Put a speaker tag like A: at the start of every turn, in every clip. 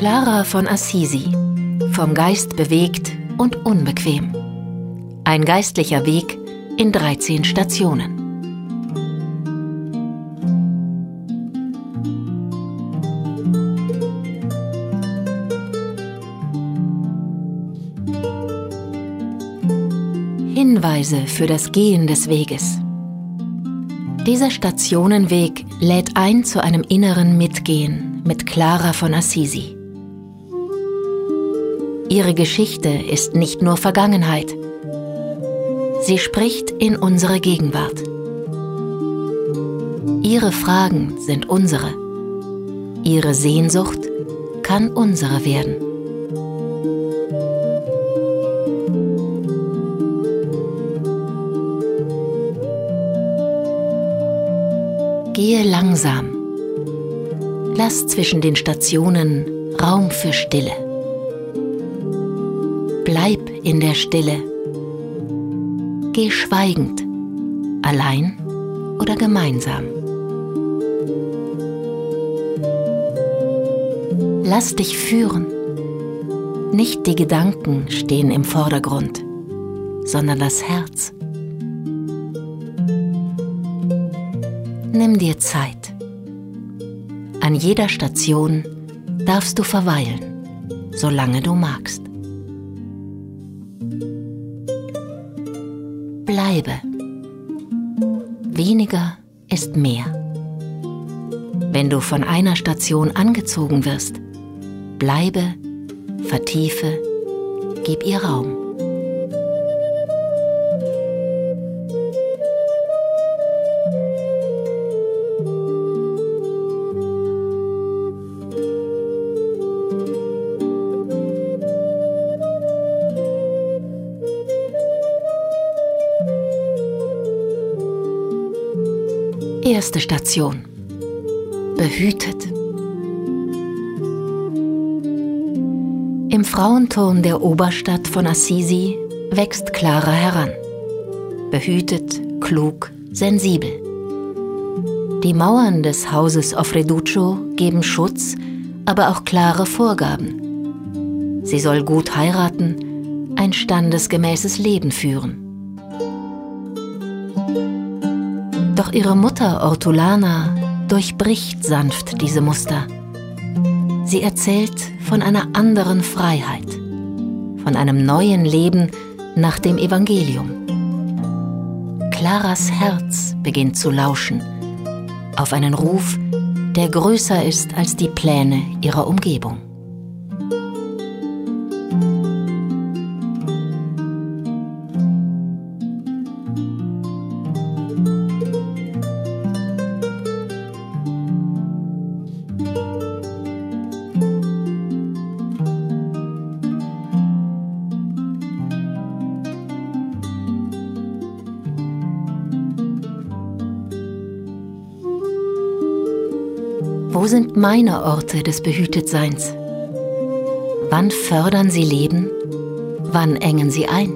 A: Clara von Assisi, vom Geist bewegt und unbequem. Ein geistlicher Weg in 13 Stationen. Hinweise für das Gehen des Weges. Dieser Stationenweg lädt ein zu einem inneren Mitgehen mit Clara von Assisi. Ihre Geschichte ist nicht nur Vergangenheit. Sie spricht in unsere Gegenwart. Ihre Fragen sind unsere. Ihre Sehnsucht kann unsere werden. Gehe langsam. Lass zwischen den Stationen Raum für Stille. Bleib in der Stille. Geh schweigend, allein oder gemeinsam. Lass dich führen. Nicht die Gedanken stehen im Vordergrund, sondern das Herz. Nimm dir Zeit. An jeder Station darfst du verweilen, solange du magst. Bleibe. Weniger ist mehr. Wenn du von einer Station angezogen wirst, bleibe, vertiefe, gib ihr Raum. Erste Station. Behütet. Im Frauenturm der Oberstadt von Assisi wächst Clara heran. Behütet, klug, sensibel. Die Mauern des Hauses Offreduccio geben Schutz, aber auch klare Vorgaben. Sie soll gut heiraten, ein standesgemäßes Leben führen. Doch ihre Mutter Ortolana durchbricht sanft diese Muster. Sie erzählt von einer anderen Freiheit, von einem neuen Leben nach dem Evangelium. Claras Herz beginnt zu lauschen auf einen Ruf, der größer ist als die Pläne ihrer Umgebung. Wo sind meine Orte des Behütetseins? Wann fördern sie Leben? Wann engen sie ein?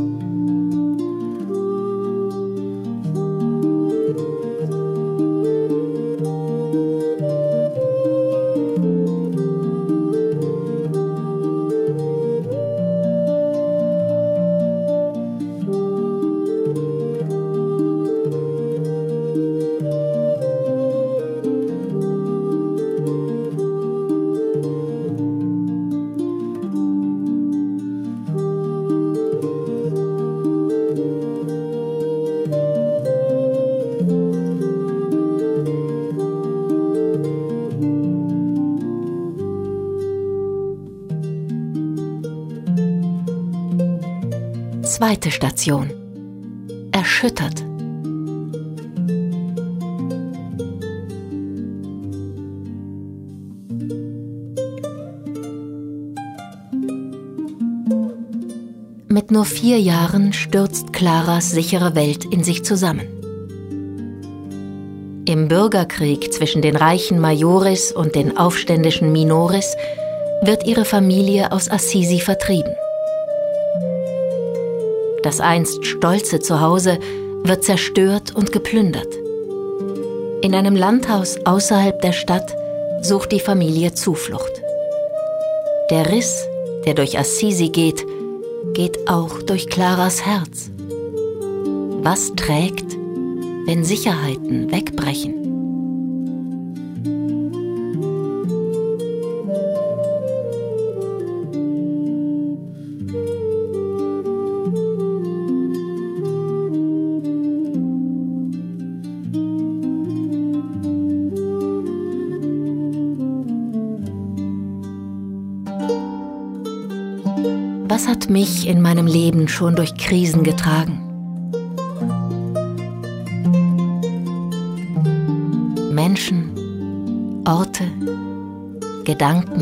A: Zweite Station. Erschüttert. Mit nur 4 Jahren stürzt Claras sichere Welt in sich zusammen. Im Bürgerkrieg zwischen den reichen Majores und den aufständischen Minores wird ihre Familie aus Assisi vertrieben. Das einst stolze Zuhause wird zerstört und geplündert. In einem Landhaus außerhalb der Stadt sucht die Familie Zuflucht. Der Riss, der durch Assisi geht, geht auch durch Claras Herz. Was trägt, wenn Sicherheiten wegbrechen? Was hat mich in meinem Leben schon durch Krisen getragen? Menschen, Orte, Gedanken.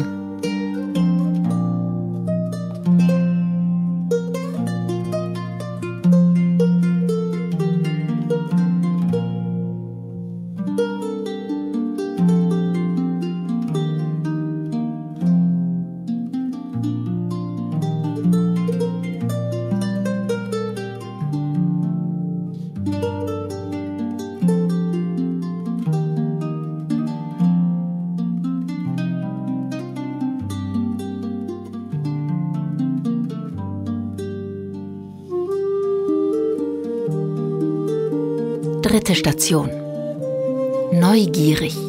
A: Dritte Station. Neugierig.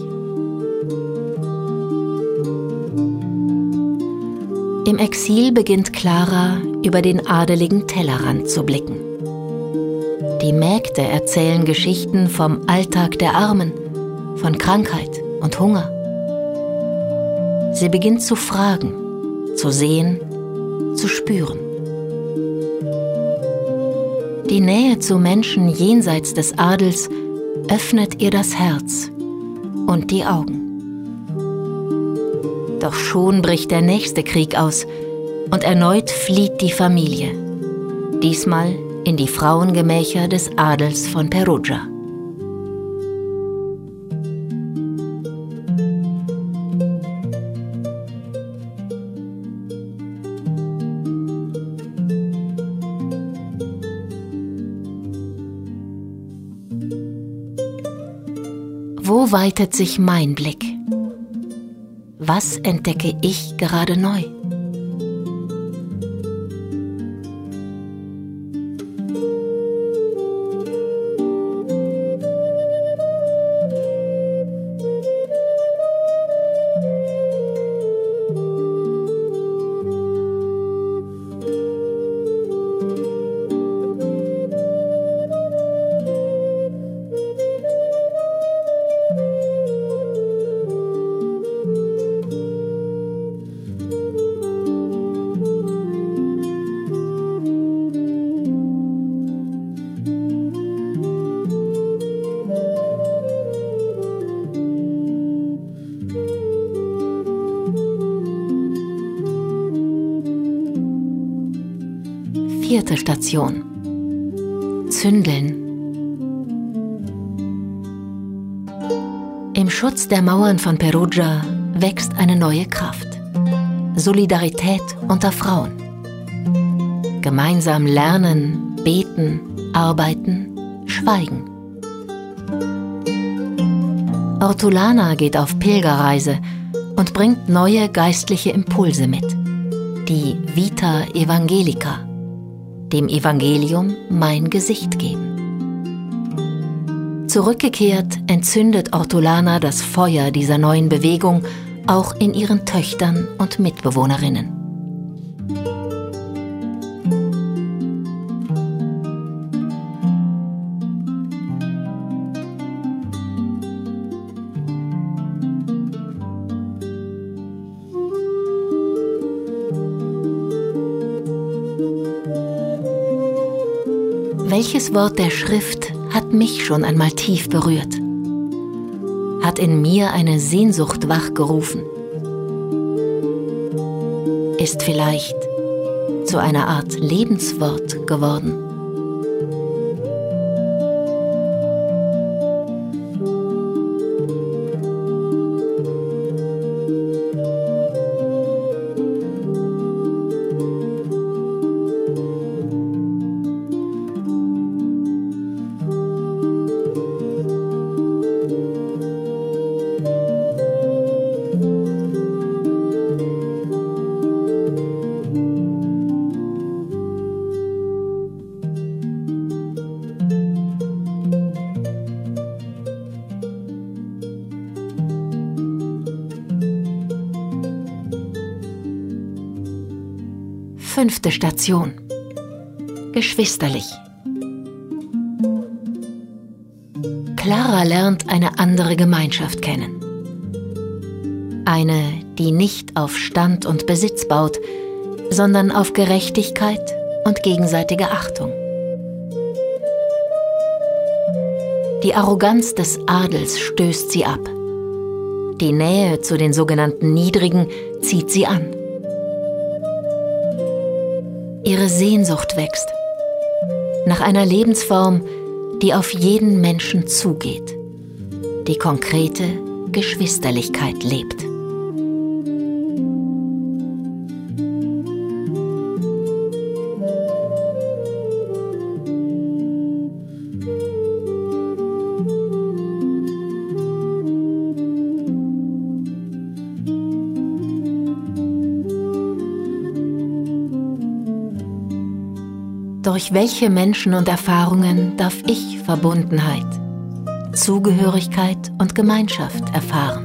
A: Im Exil beginnt Clara, über den adeligen Tellerrand zu blicken. Die Mägde erzählen Geschichten vom Alltag der Armen, von Krankheit und Hunger. Sie beginnt zu fragen, zu sehen, zu spüren. Die Nähe zu Menschen jenseits des Adels öffnet ihr das Herz und die Augen. Doch schon bricht der nächste Krieg aus und erneut flieht die Familie, diesmal in die Frauengemächer des Adels von Perugia. Wo weitet sich mein Blick? Was entdecke ich gerade neu? Vierte Station. Zündeln. Im Schutz der Mauern von Perugia wächst eine neue Kraft. Solidarität unter Frauen. Gemeinsam lernen, beten, arbeiten, schweigen. Ortolana geht auf Pilgerreise und bringt neue geistliche Impulse mit. Die Vita Evangelica. Dem Evangelium mein Gesicht geben. Zurückgekehrt entzündet Ortolana das Feuer dieser neuen Bewegung auch in ihren Töchtern und Mitbewohnerinnen. Welches Wort der Schrift hat mich schon einmal tief berührt? Hat in mir eine Sehnsucht wachgerufen? Ist vielleicht zu einer Art Lebenswort geworden? 5. Station. Geschwisterlich. Clara lernt eine andere Gemeinschaft kennen. Eine, die nicht auf Stand und Besitz baut, sondern auf Gerechtigkeit und gegenseitige Achtung. Die Arroganz des Adels stößt sie ab. Die Nähe zu den sogenannten Niedrigen zieht sie an. Ihre Sehnsucht wächst nach einer Lebensform, die auf jeden Menschen zugeht, die konkrete Geschwisterlichkeit lebt. Durch welche Menschen und Erfahrungen darf ich Verbundenheit, Zugehörigkeit und Gemeinschaft erfahren?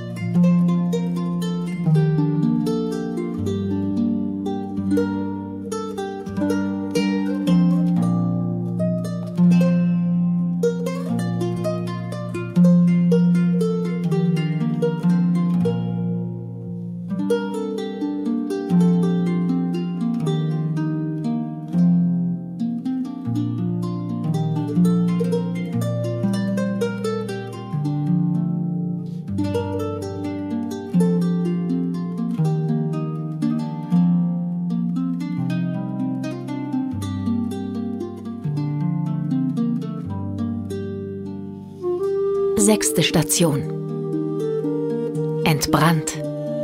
A: Sechste Station. Entbrannt.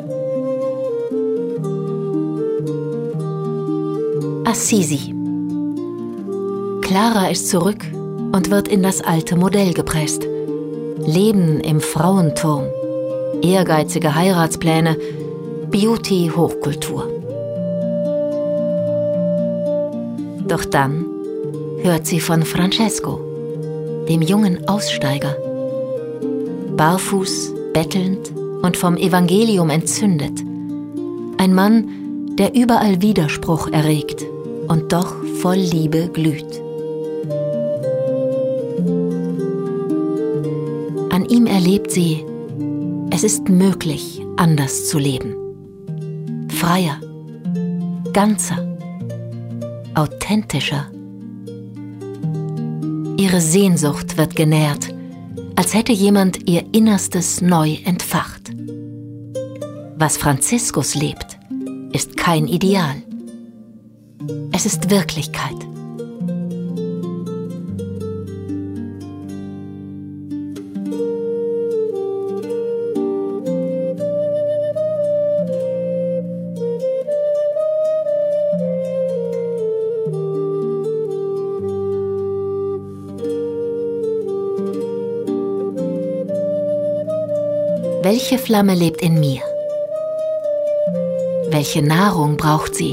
A: Assisi. Clara ist zurück und wird in das alte Modell gepresst. Leben im Frauenturm, ehrgeizige Heiratspläne, Beauty-Hochkultur. Doch dann hört sie von Francesco, dem jungen Aussteiger. Barfuß, bettelnd und vom Evangelium entzündet. Ein Mann, der überall Widerspruch erregt und doch voll Liebe glüht. An ihm erlebt sie, es ist möglich, anders zu leben. Freier, ganzer, authentischer. Ihre Sehnsucht wird genährt, als hätte jemand ihr Innerstes neu entfacht. Was Franziskus lebt, ist kein Ideal. Es ist Wirklichkeit. Welche Flamme lebt in mir? Welche Nahrung braucht sie?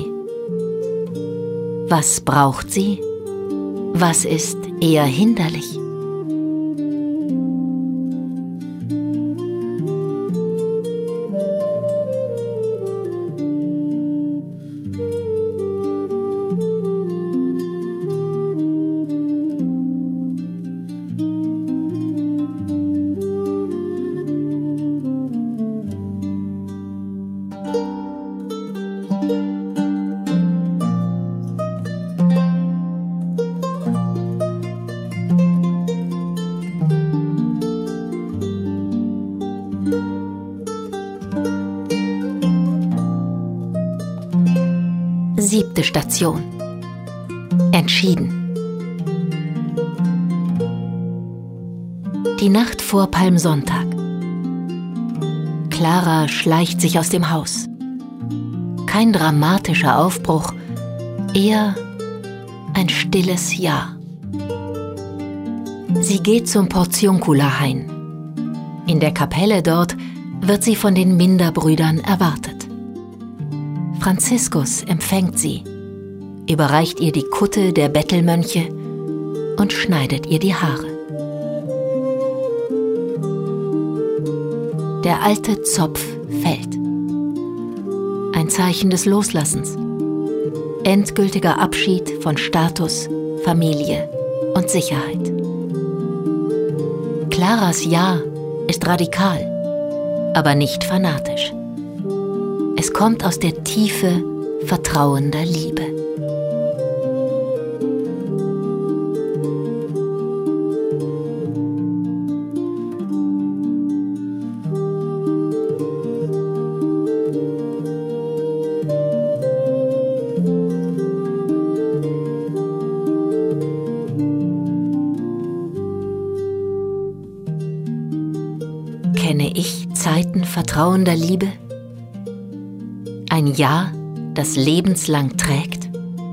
A: Was braucht sie? Was ist eher hinderlich? Siebte Station. Entschieden. Die Nacht vor Palmsonntag. Clara schleicht sich aus dem Haus. Kein dramatischer Aufbruch, eher ein stilles Ja. Sie geht zum Portiuncula-Hain. In der Kapelle dort wird sie von den Minderbrüdern erwartet. Franziskus empfängt sie, überreicht ihr die Kutte der Bettelmönche und schneidet ihr die Haare. Der alte Zopf fällt. Ein Zeichen des Loslassens. Endgültiger Abschied von Status, Familie und Sicherheit. Claras Ja ist radikal, aber nicht fanatisch. Es kommt aus der Tiefe vertrauender Liebe. Kenne ich Zeiten vertrauender Liebe? Ein Ja, das lebenslang trägt?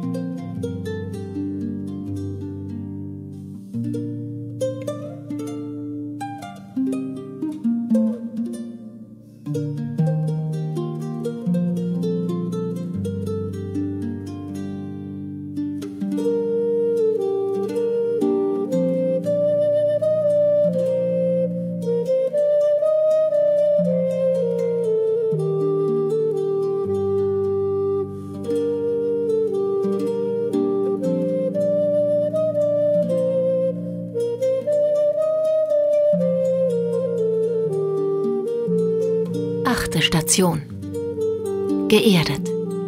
A: Achte Station. Geerdet.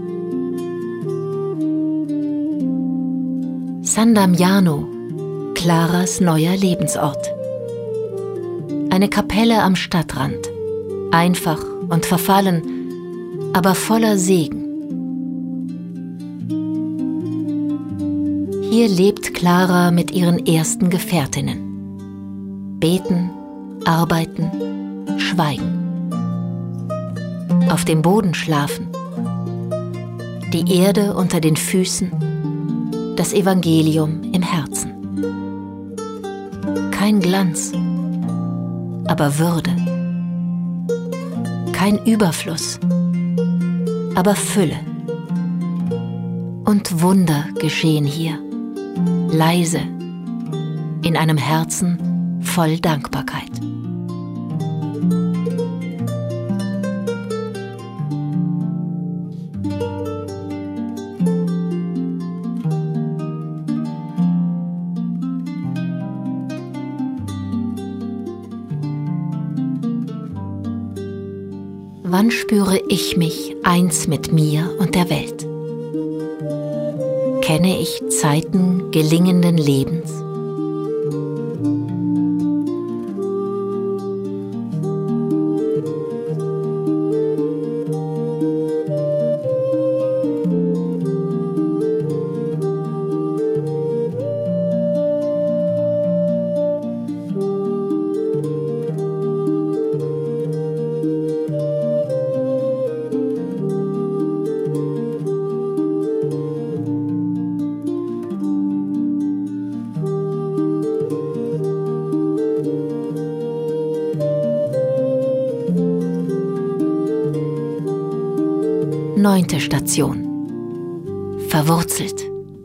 A: San Damiano, Claras neuer Lebensort. Eine Kapelle am Stadtrand, einfach und verfallen, aber voller Segen. Hier lebt Clara mit ihren ersten Gefährtinnen. Beten, arbeiten, schweigen. Auf dem Boden schlafen, die Erde unter den Füßen, das Evangelium im Herzen. Kein Glanz, aber Würde. Kein Überfluss, aber Fülle. Und Wunder geschehen hier, leise, in einem Herzen voll Dankbarkeit. Wann spüre ich mich eins mit mir und der Welt? Kenne ich Zeiten gelingenden Lebens? Neunte Station. Verwurzelt.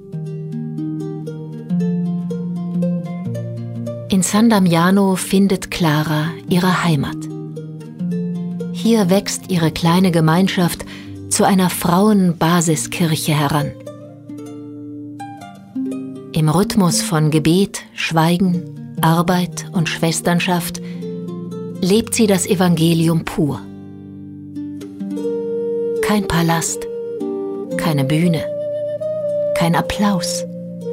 A: In San Damiano findet Clara ihre Heimat. Hier wächst ihre kleine Gemeinschaft zu einer Frauenbasiskirche heran. Im Rhythmus von Gebet, Schweigen, Arbeit und Schwesternschaft lebt sie das Evangelium pur. Kein Palast, keine Bühne, kein Applaus.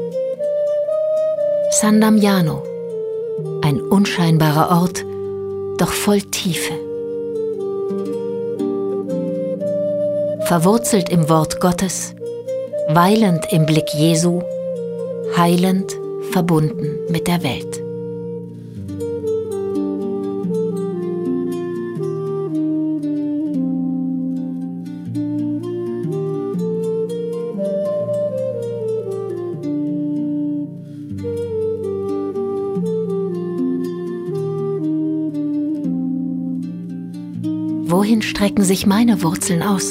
A: San Damiano, ein unscheinbarer Ort, doch voll Tiefe. Verwurzelt im Wort Gottes, weilend im Blick Jesu, heilend verbunden mit der Welt. Wohin strecken sich meine Wurzeln aus?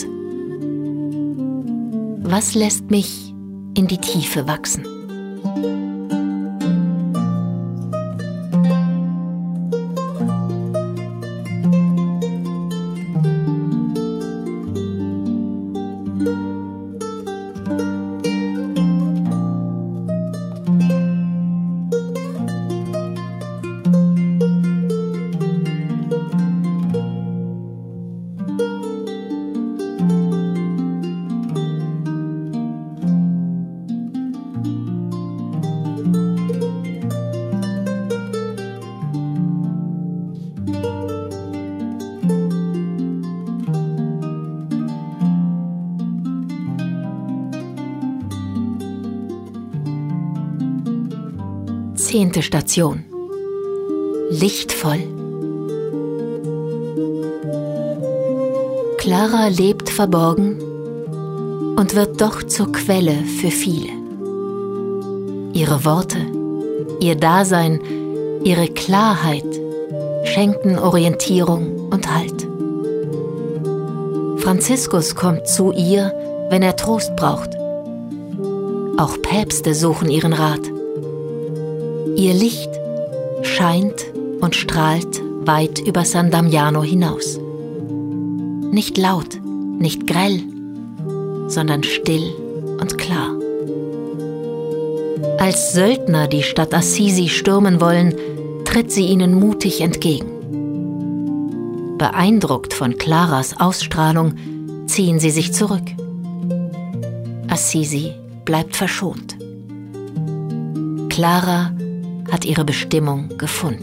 A: Was lässt mich in die Tiefe wachsen? 10. Station. Lichtvoll. Clara lebt verborgen und wird doch zur Quelle für viele. Ihre Worte, ihr Dasein, ihre Klarheit schenken Orientierung und Halt. Franziskus kommt zu ihr, wenn er Trost braucht. Auch Päpste suchen ihren Rat. Ihr Licht scheint und strahlt weit über San Damiano hinaus. Nicht laut, nicht grell, sondern still und klar. Als Söldner die Stadt Assisi stürmen wollen, tritt sie ihnen mutig entgegen. Beeindruckt von Claras Ausstrahlung ziehen sie sich zurück. Assisi bleibt verschont. Clara hat ihre Bestimmung gefunden.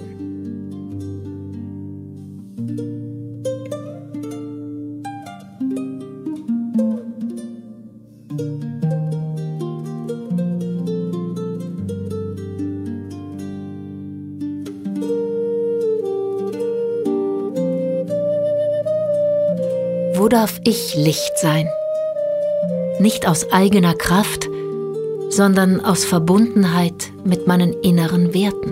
A: Wo darf ich Licht sein? Nicht aus eigener Kraft, sondern aus Verbundenheit mit meinen inneren Werten.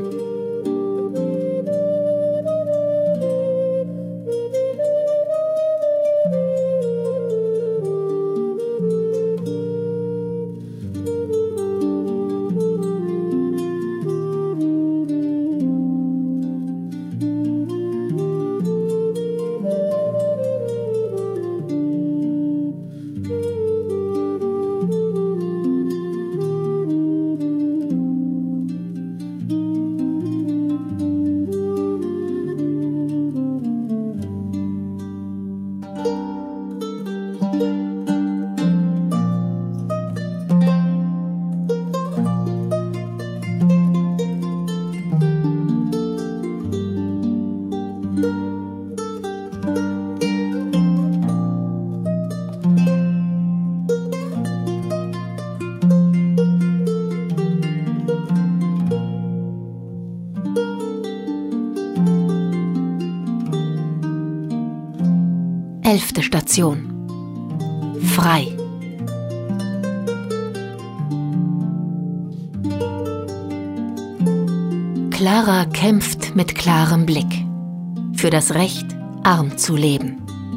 A: Elfte Station. Frei. Clara kämpft mit klarem Blick für das Recht, arm zu leben.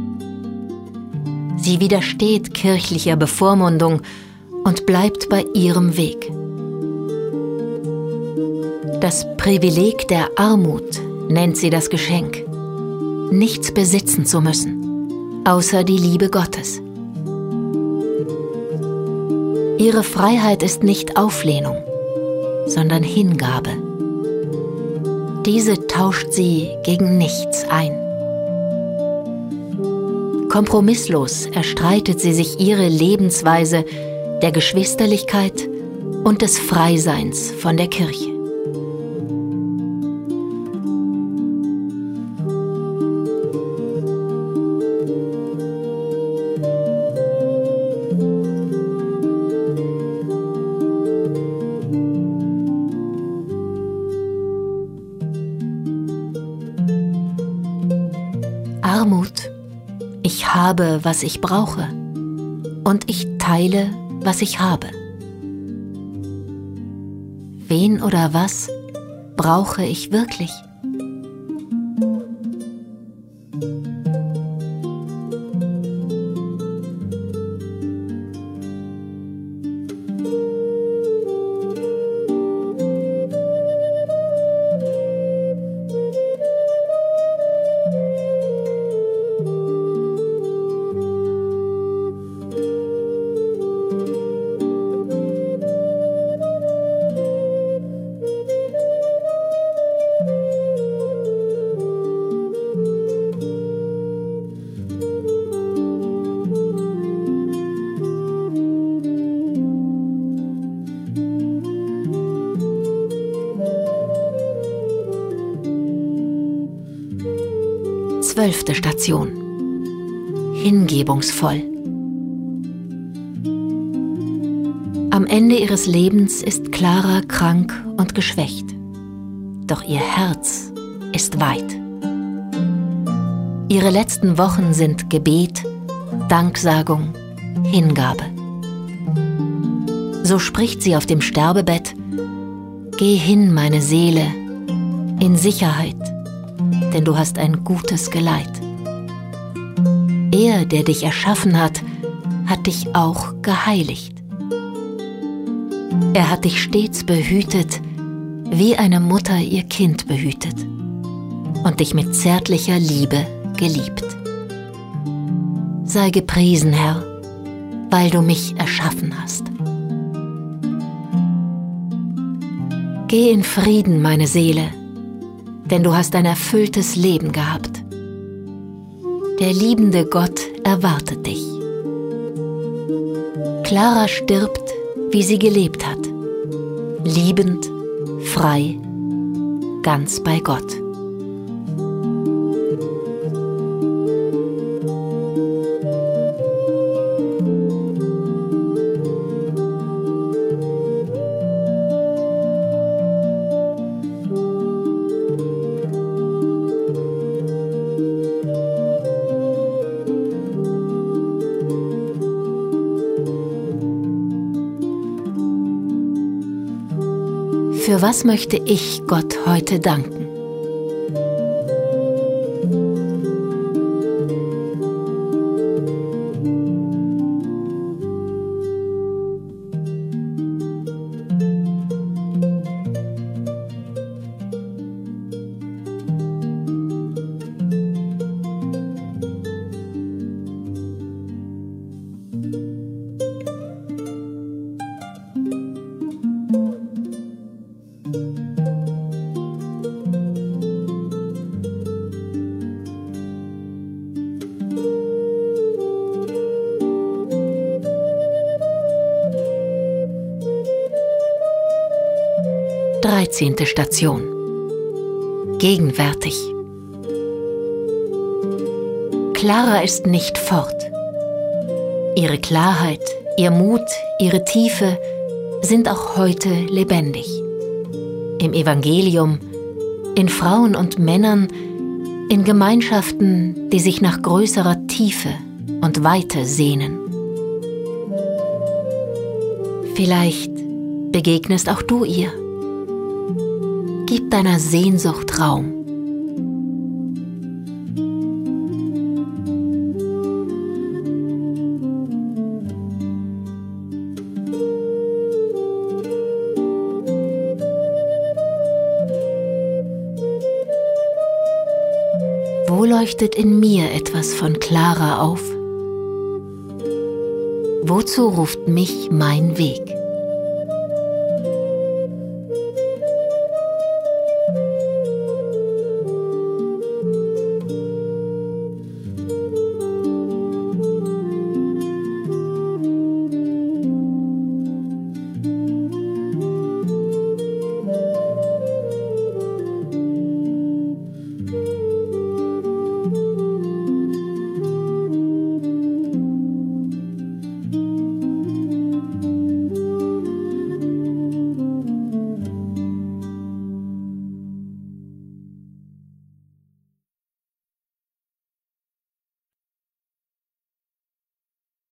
A: Sie widersteht kirchlicher Bevormundung und bleibt bei ihrem Weg. Das Privileg der Armut nennt sie das Geschenk, nichts besitzen zu müssen, außer die Liebe Gottes. Ihre Freiheit ist nicht Auflehnung, sondern Hingabe. Diese tauscht sie gegen nichts ein. Kompromisslos erstreitet sie sich ihre Lebensweise der Geschwisterlichkeit und des Freiseins von der Kirche. Armut. Ich habe, was ich brauche, und ich teile, was ich habe. Wen oder was brauche ich wirklich? Zwölfte Station. Hingebungsvoll. Am Ende ihres Lebens ist Clara krank und geschwächt. doch ihr Herz ist weit. Ihre letzten Wochen sind Gebet, Danksagung, Hingabe. So spricht sie auf dem Sterbebett: Geh hin, meine Seele, in Sicherheit, denn du hast ein gutes Geleit. Er, der dich erschaffen hat dich auch geheiligt. Er hat dich stets behütet, wie eine Mutter ihr Kind behütet, und dich mit zärtlicher Liebe geliebt. Sei gepriesen, Herr, weil du mich erschaffen hast. Geh in Frieden, meine Seele, denn du hast ein erfülltes Leben gehabt. Der liebende Gott erwartet dich. Clara stirbt, wie sie gelebt hat, liebend, frei, ganz bei Gott. Für was möchte ich Gott heute danken? Dreizehnte Station. Gegenwärtig. Clara ist nicht fort. Ihre Klarheit, ihr Mut, ihre Tiefe sind auch heute lebendig. Im Evangelium, in Frauen und Männern, in Gemeinschaften, die sich nach größerer Tiefe und Weite sehnen. Vielleicht begegnest auch du ihr. Gib deiner Sehnsucht Raum. Wo leuchtet in mir etwas von Clara auf? Wozu ruft mich mein Weg?